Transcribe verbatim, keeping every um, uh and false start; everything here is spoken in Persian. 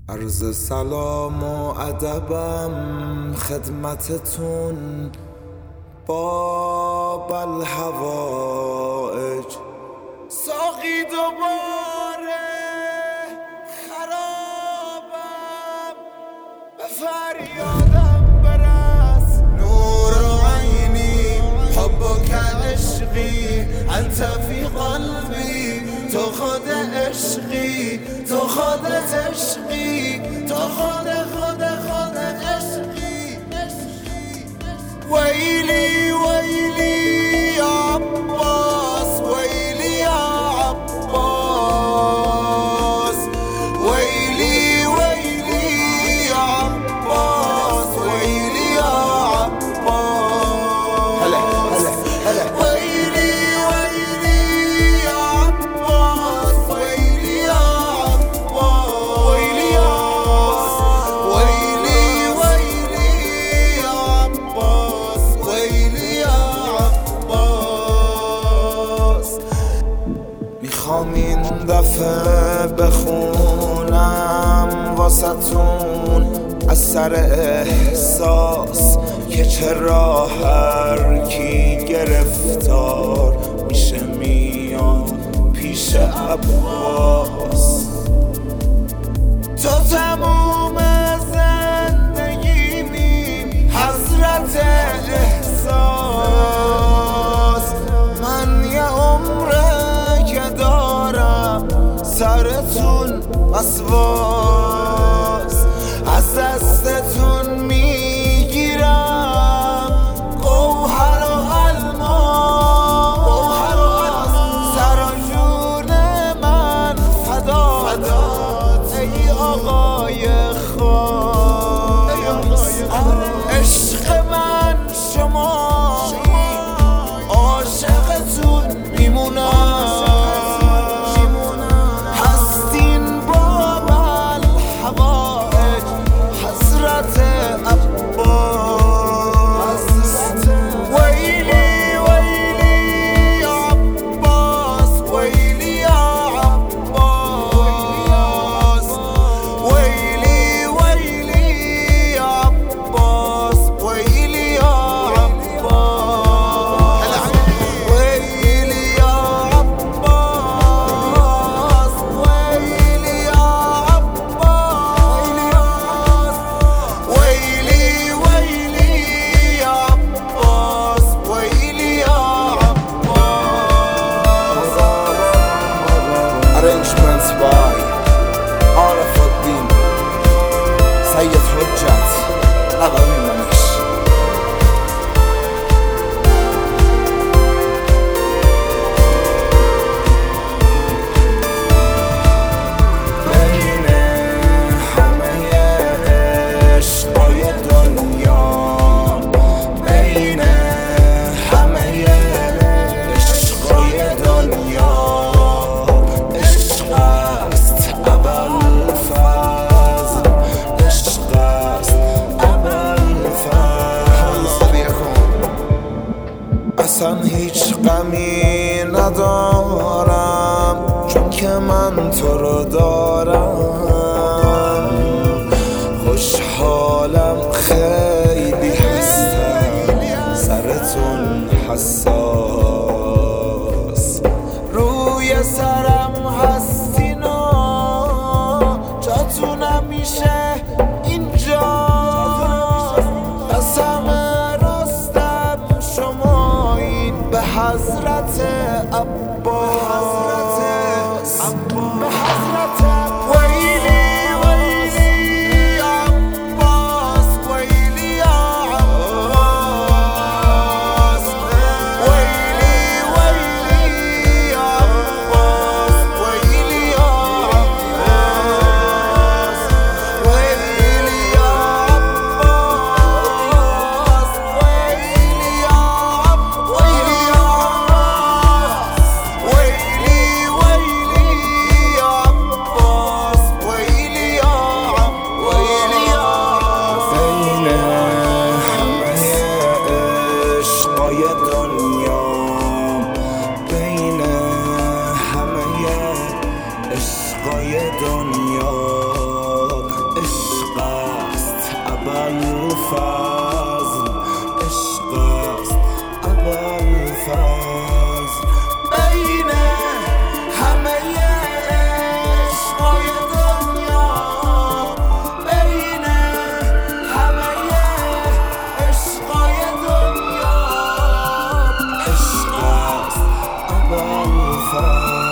عرض سلام و ادبم خدمتتون باب الحوائج. ساقی دوباره خرابم، به فریادم برس. نور عینی حبک عشقی، انت فی قلبی، تو خود عشقی، تو خودت عشقی، تو خود خود خود عشقی. ویلی ویلی یا عباس، ویلی یا عباس، ویلی ویلی یا عباس، ویلی یا عباس. هلا هلا هلا. ویلی ویلی یا عباس، ویلی یا عباس، ویلی یا ویلی ویلی یا عباس، ویلی یا عباس. میخوام این دفعه بخونم واسطون از سر احساس که چرا هر کی گرفتار میشه میاد پیش عباس. تو تموم زندگیمی حضرت احساس، من یه عمره که دارم سرتون وسواس. از دستتون میگیرم گوهر و الماس، سر و جون من فدات ای آقای خاص. عشق من شما، عاشقتون میمونم، هستین باب الحوائج حضرت عباس. ویلی ویلی یا عباس، ویلی یا عباس، ویلی ویلی یا عباس، ویلی یا عباس، ویلی یا عباس، ویلی یا عباس، ویلی ویلی یا عباس، ویلی یا عباس. Arrangements by عارف الدین سید حجت عقبی منش. بین همه عشقای دنیا، بین همه عشقای دنیا، عشق است ابوالفضل، عشق است ابوالفضل. اصلا هیچ غمی ندارم چون که من تو رو دارم. خوشحالم خیلی هستم سرتون حساس. روی سرم هستینا، جاتون همیشه اینجا. قسم راستم شمایین به حضرت عباس، به حضرت ویلی ویلی یا عباس، ویلی یا عباس، ویلی ویلی یا عباس، ویلی یا عباس، ویلی یا عباس، ویلی یا عباس، ویلی یا عباس. ضعیفم